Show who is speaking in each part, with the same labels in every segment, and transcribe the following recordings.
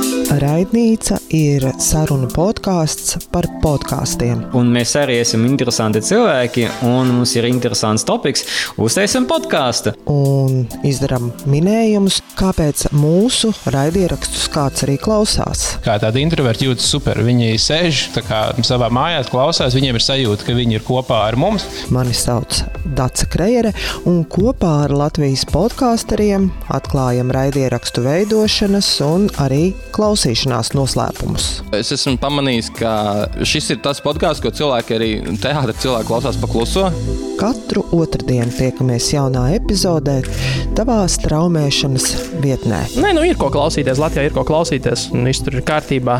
Speaker 1: Raidnīca ir sarunu podkāsts par podkāstiem.
Speaker 2: Un mēs arī esam interesanti cilvēki, un mums ir interesants topiks. Uztaisim podkāstu.
Speaker 1: Un izdaram minējumus, kāpēc mūsu raidierakstus kāds arī klausās.
Speaker 3: Kā tādi introverti jūtas super. Viņi sēž tā kā savā mājās, klausās, viņiem ir sajūta, ka viņi ir kopā ar mums.
Speaker 1: Mani sauc Dace Krejere, un kopā ar Latvijas podkāsteriem atklājam raidierakstu veidošanas un arī klausīšanās noslēpumus.
Speaker 4: Es esmu pamanījis, ka šis ir tas podkāsts, ko cilvēki arī teātra cilvēki klausās pa kluso.
Speaker 1: Katru otrdienu tiekamies jaunā epizodē tavā straumēšanas vietnē.
Speaker 3: Nē, ir ko klausīties, Latvijā ir ko klausīties, un viss tur ir kārtībā.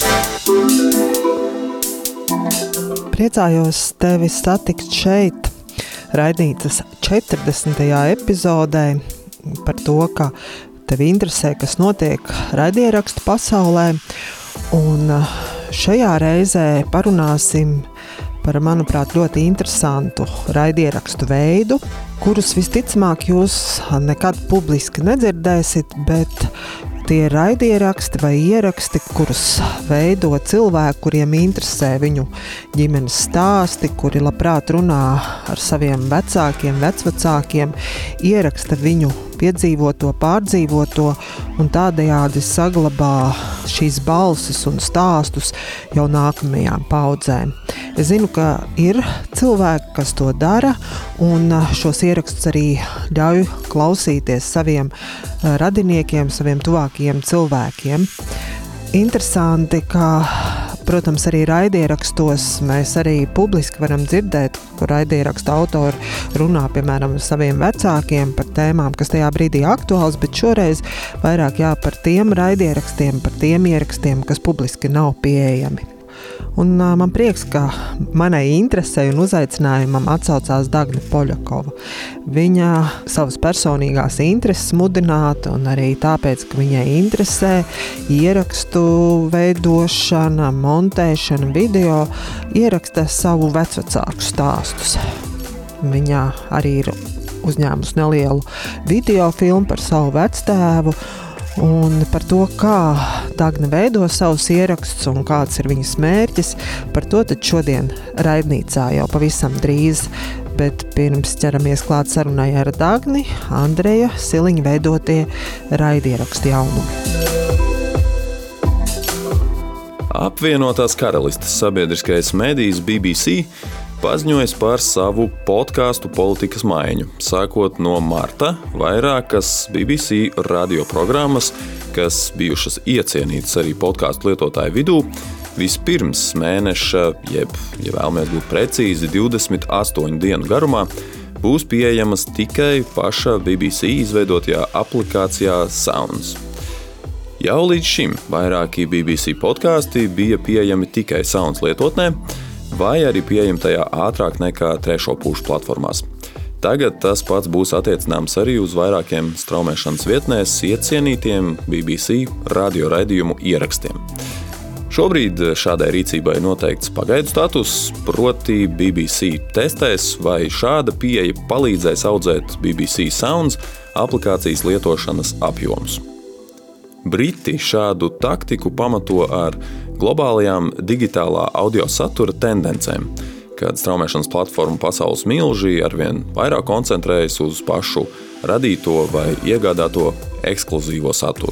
Speaker 1: Priecājos tevi satikt šeit, Raidnīcas 40. epizodē, par to, ka tevi interesē, kas notiek raidierakstu pasaulē. Un šajā reizē parunāsim par, manuprāt, ļoti interesantu raidierakstu veidu, kurus visticamāk jūs nekad publiski nedzirdēsit, bet tie ir raidieraksti vai ieraksti, kurus veido cilvēki, kuriem interesē viņu ģimenes stāsti, kuri labprāt runā ar saviem vecākiem, vecvecākiem, ieraksta viņu piedzīvoto, pārdzīvoto un tādējādi saglabā šīs balsis un stāstus jau nākamajām paudzēm. Es zinu, ka ir cilvēki, kas to dara, un šos ierakstus arī ļauj klausīties saviem radiniekiem, saviem tuvākajiem cilvēkiem. Interesanti, ka, protams, arī raidierakstos mēs arī publiski varam dzirdēt, kur raidierakstu autori runā, piemēram, saviem vecākiem par tēmām, kas tajā brīdī aktuāls, bet šoreiz vairāk par tiem raidierakstiem, par tiem ierakstiem, kas publiski nav pieejami. Un man prieks, ka manai interesei un uzaicinājumam atsaucās Dagne Poļakova. Viņa savas personīgās intereses mudināta un arī tāpēc, ka viņai interesē ierakstu veidošana, montēšana, video, ieraksta savu vecvecāku stāstus. Viņa arī ir uzņēmusi nelielu video filmu par savu vectēvu, un par to, kā Dagne veido savus ierakstus un kāds ir viņas mērķis, par to tad šodien Raidnīcā jau pavisam drīz. Bet pirms ķeramies klāt sarunai ar Dagni, Andreja Siliņa veidotie raidierakstu jaunumi.
Speaker 5: Apvienotās Karalistes sabiedriskais medijs BBC paziņojas par savu podkāstu politikas maiņu. Sākot no marta, vairākas BBC radioprogrammas, kas bijušas iecienītas arī podkāstu lietotāju vidū, vispirms mēneša, ja vēlamies būt precīzi, 28 dienu garumā, būs pieejamas tikai paša BBC izveidotajā aplikācijā Sounds. Jau līdz šim vairāki BBC podkāsti bija pieejami tikai Sounds lietotnē, vai arī pieejami tajā ātrāk nekā trešo pušu platformās. Tagad tas pats būs attiecināms arī uz vairākiem straumēšanas vietnēs iecienītiem BBC radio raidījumu ierakstiem. Šobrīd šādai rīcībai noteikts pagaidu status, proti BBC testēs, vai šāda pieeja palīdzēs audzēt BBC Sounds aplikācijas lietošanas apjomus. Briti šādu taktiku pamato ar globālajām digitālā audio satura tendencēm, kad straumēšanas platformu pasaules milži arvien vairāk koncentrējas uz pašu radīto vai iegādāto ekskluzīvo saturu.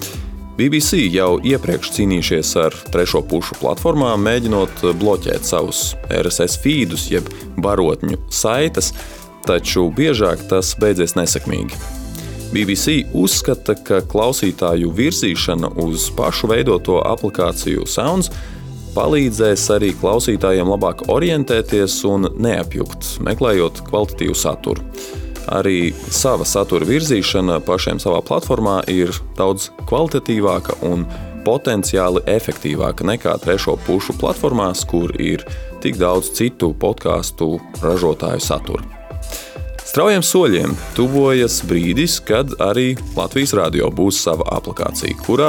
Speaker 5: BBC jau iepriekš cīnījušies ar trešo pušu platformām, mēģinot bloķēt savus RSS feedus, jeb barotņu saites, taču biežāk tas beidzies nesekmīgi. BBC uzskata, ka klausītāju virzīšana uz pašu veidoto aplikāciju Sounds palīdzēs arī klausītājiem labāk orientēties un neapjukt, meklējot kvalitatīvu saturu. Arī sava satura virzīšana pašiem savā platformā ir daudz kvalitatīvāka un potenciāli efektīvāka nekā trešo pušu platformās, kur ir tik daudz citu podkāstu ražotāju satura. Straujiem soļiem tuvojas brīdis, kad arī Latvijas radio būs sava aplikācija, kurā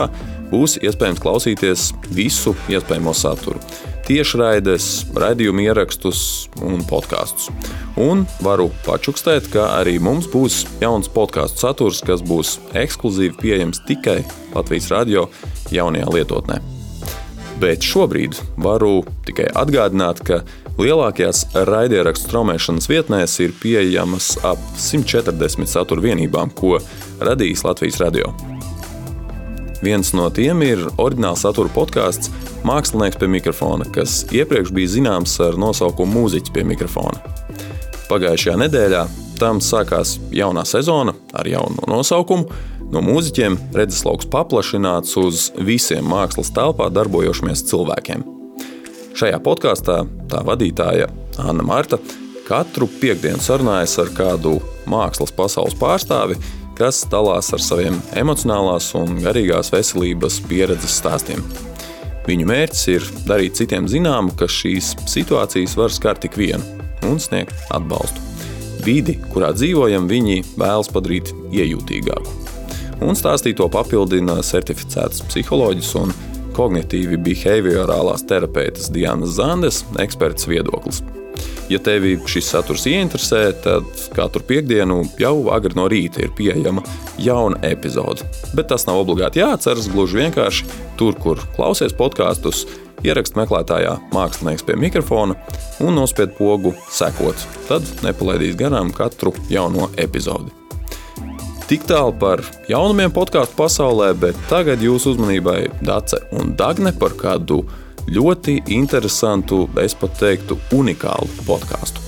Speaker 5: būs iespējams klausīties visu iespējamo saturu. Tiešraides, raidījumu ierakstus un podkastus. Un varu pačukstēt, ka arī mums būs jauns podkastu saturs, kas būs ekskluzīvi pieejams tikai Latvijas radio jaunajā lietotnē. Bet šobrīd varu tikai atgādināt, ka lielākajās raidierakstu straumēšanas vietnēs ir pieejamas ap 140 satura vienībām, ko radījis Latvijas radio. Viens no tiem ir oriģināls satura podkāsts Mākslinieks pie mikrofona, kas iepriekš bija zināms ar nosaukumu Mūziķis pie mikrofona. Pagājušajā nedēļā tam sākās jaunā sezona ar jaunu nosaukumu. No mūziķiem redzeslauks paplašināts uz visiem mākslas telpā darbojošamies cilvēkiem. Šajā podkāstā tā vadītāja Anna Marta katru piektdienu sarunājas ar kādu mākslas pasaules pārstāvi, kas dalās ar saviem emocionālās un garīgās veselības pieredzes stāstiem. Viņu mērķis ir darīt citiem zināmu, ka šīs situācijas var skart tik vienu un sniegt atbalstu. Vidi, kurā dzīvojam, viņi vēlas padarīt iejūtīgāku. Un stāstīto papildina certificēts psiholoģis un kognitīvi behaviorālās terapeitas Dianas Zandes eksperts viedoklis. Ja tevi šis saturs ieinteresē, tad katru piektdienu jau agri no rīta ir pieejama jauna epizode. Bet tas nav obligāti jāatceras, gluži vienkārši tur, kur klausies podkastus, ierakst meklētājā Mākslinieks pie mikrofona un nospied pogu sekot. Tad nepalaidīs garām katru jauno epizodi. Tik tālu par jaunumiem podkastu pasaulē, bet tagad jūsu uzmanībai Dace un Dagne par kādu ļoti interesantu, es pat teiktu, unikālu podkāstu.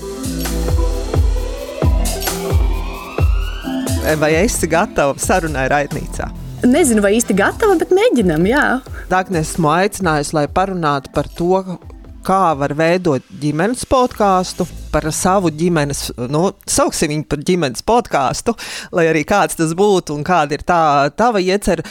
Speaker 1: Vai esi gatava sarunai raidnīcā?
Speaker 6: Nezinu, vai īsti gatava, bet mēģinam, jā.
Speaker 1: Dagne, esmu aicinājusi, lai parunātu par to, kā var veidot ģimenes podkāstu, par savu ģimenes, sauksim viņu par ģimenes podkāstu, lai arī kāds tas būtu un kāda ir tā tava iecer.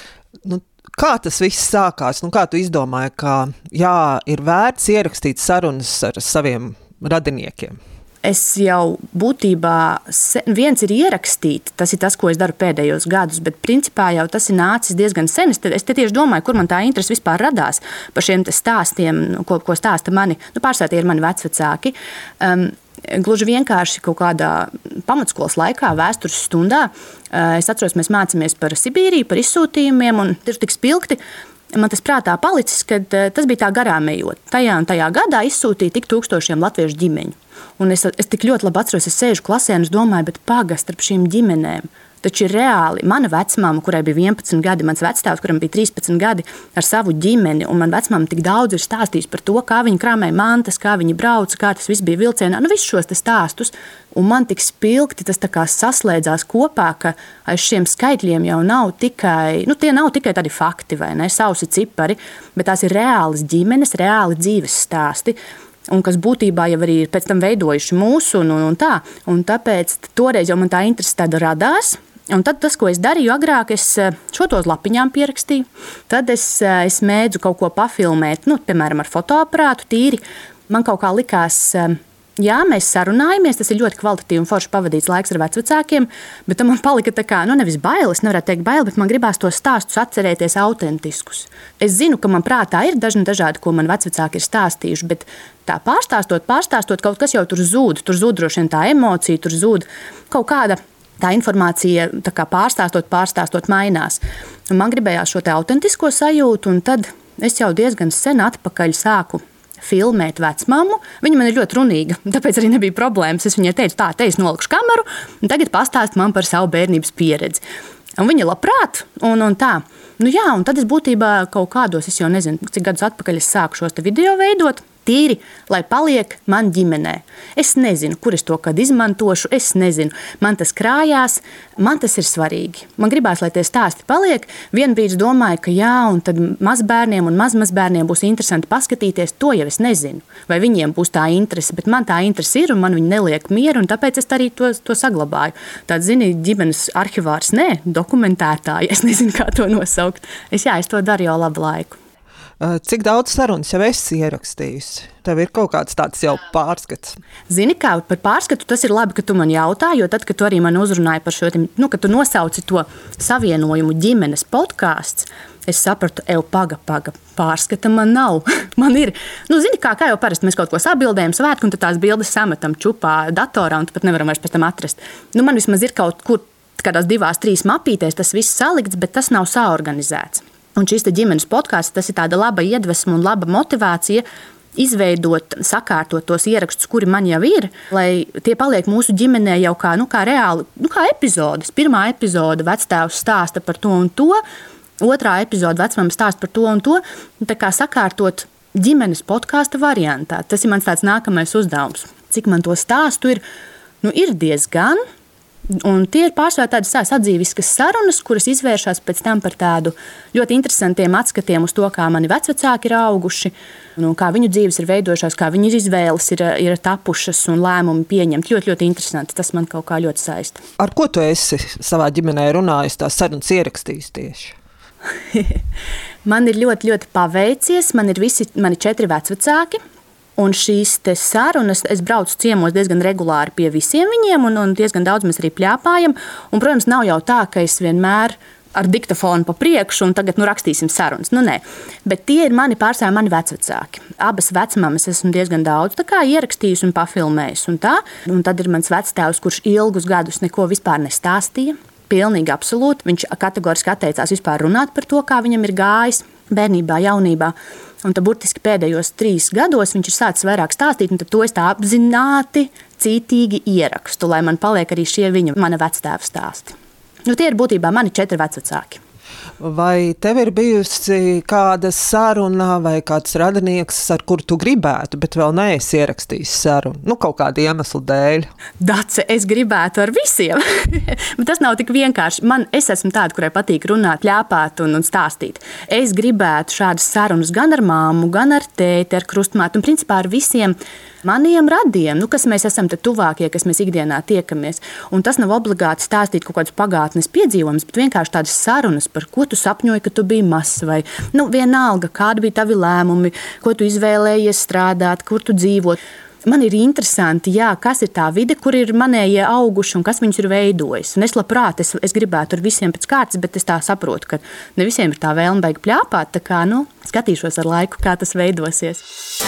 Speaker 1: Kā tas viss sākās? Kā tu izdomāji, ka ir vērts ierakstīt sarunas ar saviem radiniekiem?
Speaker 6: Es jau būtībā, viens ir ierakstīt, tas ir tas, ko es daru pēdējos gadus, bet principā jau tas ir nācis diezgan sen. Es te tieši domāju, kur man tā interese vispār radās par šiem stāstiem, ko stāsta mani, pārsvarā tie ir mani vecvecāki. Gluži vienkārši kaut kādā pamatskolas laikā, vēstures stundā, es atceros, mēs mācāmies par Sibīriju, par izsūtījumiem, un ir tik spilgti. Man tas prātā palicis, kad tas bija tā garām ejot. Tajā un tajā gadā izsūtīja tik tūkstošiem latviešu ģimeņu. Un es tik ļoti labi atceros, es sēžu klasē un es domāju, bet pagas starp šīm ģimenēm. Taču ir reāli. Mana vecmāma, kurai bija 11 gadi, mans vecstāvs, kuram bija 13 gadi, ar savu ģimeni, un man vecmāma tik daudz ir stāstījis par to, kā viņi krāmēja mantas, kā viņi brauca, kā tas viss bija vilcienā. Visus šos stāstus. Un man tik spilgti tas tā kā saslēdzās kopā, ka aiz šiem skaitļiem jau nav tikai, tie nav tikai tādi fakti vai ne, sausi cipari, bet tās ir reālas ģimenes, reāli dzīves stāsti. Un kas būtībā jau arī ir pēc tam veidojuši mūsu un tā. Un tāpēc toreiz jau man tā interese tāda radās. Un tad tas, ko es darīju agrāk, es šo to uz lapiņām pierakstīju. Tad es mēdzu kaut ko pafilmēt, piemēram, ar fotoaparātu tīri. Man kaut kā likās, mēs sarunājamies, tas ir ļoti kvalitatīvi un forši pavadīts laiks ar vecvecākiem, bet man palika tā kā, nevis bailes, nevarētu teikt baili, bet man gribās tos stāstus atcerēties autentiskus. Es zinu, ka man prātā ir dažādi, ko man vecvecāki ir stāstījuši, bet tā pārstāstot, kaut kas jau tur zūd droši vien tā emocija, tur zūd kaut kāda. Tā informācija tā kā pārstāstot mainās. Un man gribējās šo te autentisko sajūtu, un tad es jau diezgan sen atpakaļ sāku filmēt vecmammu. Viņa man ir ļoti runīga, tāpēc arī nebija problēmas. Es viņai teicu, te es nolikšu kameru, un tagad pastāst man par savu bērnības pieredzi. Un viņa labprāt, un tā. Un tad es būtībā kaut kādos, es jau nezinu, cik gadus atpakaļ es sāku šos te video veidot. Tīri, lai paliek man ģimenē. Es nezinu, kur es to kad izmantošu, es nezinu. Man tas krājās, man tas ir svarīgi. Man gribās, lai tie stāsti paliek. Vienbrīd domāju, ka un tad mazbērniem un mazbērniem būs interesanti paskatīties, to jau es nezinu. Vai viņiem būs tā interese, bet man tā interese ir un man viņi neliek mieru, un tāpēc es arī to saglabāju. Tāds, ģimenes arhivārs, dokumentētāji, es nezinu, kā to nosaukt. Es to daru jau labu laiku.
Speaker 1: Cik daudz sarunas jau esi ierakstījusi? Tev ir kaut kāds tāds jau pārskats.
Speaker 6: Zini, kā par pārskatu tas ir labi, ka tu man jautā, jo tad, kad tu arī man uzrunāji par šo, kad tu nosauci to savienojumu ģimenes podkāsts, es sapratu, paga, pārskata man nav. Man ir, zini, kā jau parasti mēs kaut ko sabildējam svētku, un tad tās bildes sametam čupā datorā, un tu pat nevaram vairs pēc tam atrast. Man vismaz ir kaut kur kādās 2-3 mapītēs tas viss salikts, bet tas nav saorganizēts. Un šis ģimenes podkāsts, tas ir tāda laba iedvesma un laba motivācija izveidot, sakārtot tos ierakstus, kuri man jau ir, lai tie paliek mūsu ģimenē jau kā reāli, kā epizodes. Pirmā epizode vectēvs stāsta par to un to, otrā epizode vecmama stāsta par to un to, un tā kā sakārtot ģimenes podkāsta variantā. Tas ir mans tāds nākamais uzdevums. Cik man to stāstu ir? Ir diezgan. Un tie ir pārsvarā tādas sadzīviskas sarunas, kuras izvēršas pēc tam par tādu ļoti interesantiem atskatiem uz to, kā mani vecvecāki ir auguši, kā viņu dzīves ir veidojušās, kā viņu izvēles ir tapušas un lēmumi pieņemti. Ļoti, ļoti interesanti. Tas man kaut kā ļoti saista.
Speaker 1: Ar ko tu esi savā ģimenē runājis, tās sarunas ierakstījis tieši?
Speaker 6: Man ir ļoti, ļoti paveicies. Man ir mani 4 vecvecāki. Un šīs sarunas, es braucu ciemos diezgan regulāri pie visiem viņiem, un diezgan daudz mēs arī pļāpājam. Un, protams, nav jau tā, ka es vienmēr ar diktofonu pa priekšu un tagad rakstīsim sarunas. Nē, bet tie ir pārsvarā mani vecvecāki. Abas vecmāmas esmu diezgan daudz ierakstījusi un pafilmējusi. Un tad ir mans vectēvs, kurš ilgus gadus neko vispār nestāstīja. Pilnīgi absolūti. Viņš kategoriski atteicās vispār runāt par to, kā viņam ir gājis bērnībā, jaunībā. Un tad burtiski pēdējos 3 gados viņš ir sācis vairāk stāstīt, un tad to es tā apzināti, cītīgi ierakstu, lai man paliek arī šie mana vectēva stāsti. Tie ir būtībā mani 4 vecvecāki.
Speaker 1: Vai tev ir bijusi kāda saruna vai kāds radinieks, ar kuru tu gribētu, bet vēl neesi ierakstījis sarunu? Kaut kāda iemesla dēļ.
Speaker 6: Dace, es gribētu ar visiem. Bet tas nav tik vienkārši. Es esmu tāda, kurai patīk runāt, ļāpāt un stāstīt. Es gribētu šādas sarunas gan ar māmu, gan ar tēti, ar krustmāti un principā ar visiem maniem radiem, kas mēs esam tuvākie, kas mēs ikdienā tiekamies. Un tas nav obligāti stāstīt kaut kādus pagātnes piedzīvojumus, bet vienkārši tādas sarunas, par ko tu sapņoji, ka tu biji mazs, vai vienalga, kādi bija tavi lēmumi, ko tu izvēlējies strādāt, kur tu dzīvot. Man ir interesanti, kas ir tā vide, kur ir manējie auguši un kas viņus ir veidojis. Un es labprāt, es gribētu ar visiem pēc kārtas, bet es tā saprotu, ka ne visiem ir tā vēlme beig pļāpāt, tā kā, skatīšos ar laiku, kā tas veidosies.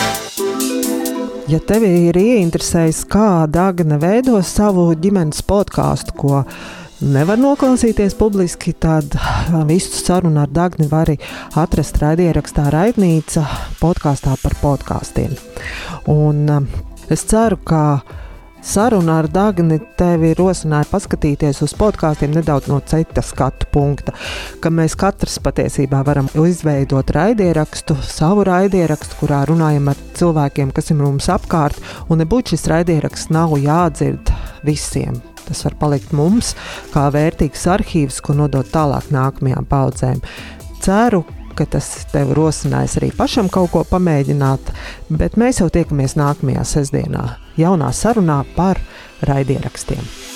Speaker 1: Ja tevi ir ieinteresējis, kā Dagne veido savu ģimenes podkāstu, ko nevar noklausīties publiski, tad visu sarunu ar Dagni var atrast raidierakstā Raidnīca podkāstā par podkāstiem. Un es ceru, ka saruna ar Dagni tevi rosināja paskatīties uz podkāstiem nedaudz no cita skatu punkta, ka mēs katrs patiesībā varam izveidot raidierakstu, savu raidierakstu, kurā runājam ar cilvēkiem, kas ir mums apkārt, un nebūtu šis raidieraksts nav jādzird visiem. Tas var palikt mums kā vērtīgs arhīvs, ko nodot tālāk nākamajām paudzēm. Ceru, ka tas tev rosinājis arī pašam kaut ko pamēģināt, bet mēs jau tiekamies nākamajā sestdienā jaunā sarunā par raidierakstiem.